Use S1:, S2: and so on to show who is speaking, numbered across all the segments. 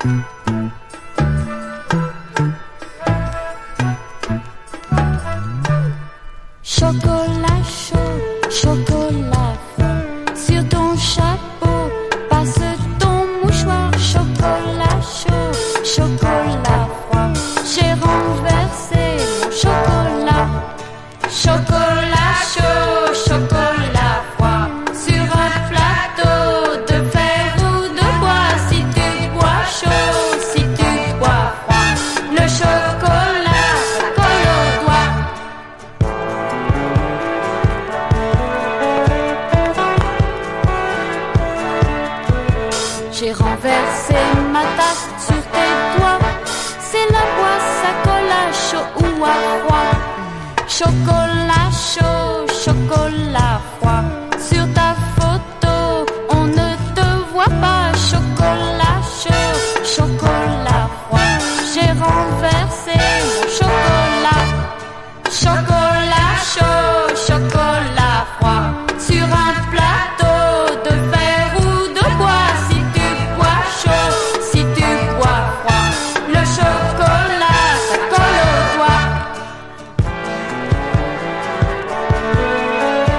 S1: Chocolat chaud, chocolat froid, sur ton chapeau, passe ton mouchoir. Chocolat chaud, chocolat froid, j'ai renversé mon chocolat. Chocolat chaud, chocolat froid, sur un plateau de fer ou de bois. Si tu bois chaud, si tu bois froid, le chocolat se colle au doigt. J'ai renversé ma tasse sur tes doigts. C'est la boisse, ça colle à chaud ou à froid. Chocolat chaud, chocolat froid, sur ta photo, on ne te voit pas. Chocolat chaud, chocolat froid, j'ai renversé mon chocolat. Chocolat chaud, chocolat froid, sur un plateau de fer ou de bois. Si tu bois chaud, si tu bois froid, le chocolat, ça colle au doigt.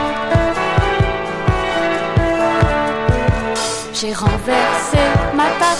S1: J'ai renversé ma tasse